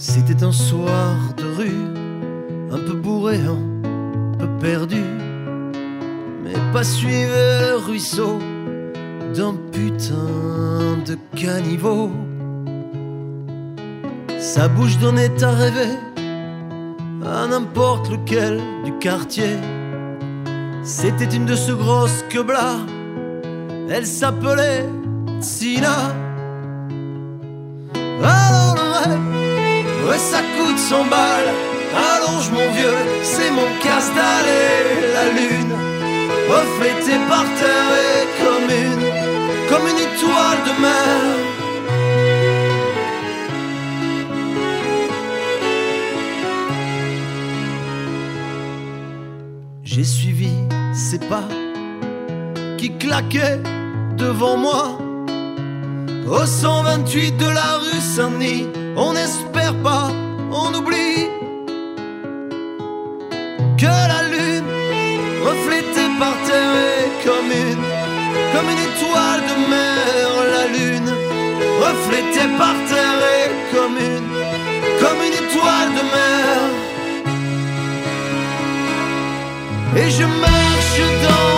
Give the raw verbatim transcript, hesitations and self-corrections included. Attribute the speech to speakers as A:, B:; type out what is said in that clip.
A: C'était un soir de rue, un peu bourré, un peu perdu, mais pas suivre le ruisseau d'un putain de caniveau. Sa bouche donnait à rêver à n'importe lequel du quartier. C'était une de ces grosses queblas, elle s'appelait Tina. Alors le rêve, ouais ça coûte cent balles. Allonge mon vieux, c'est mon casse-dalle. Et la lune, reflétée par terre et comme une, comme une étoile de mer. J'ai suivi ses pas qui claquaient devant moi. Au cent vingt-huit de la rue Saint-Denis, on n'espère pas, on oublie que la lune, reflétée par terre est comme une, comme une étoile de mer. La lune, reflétée par terre est comme une, comme une étoile de mer. Et je marche dans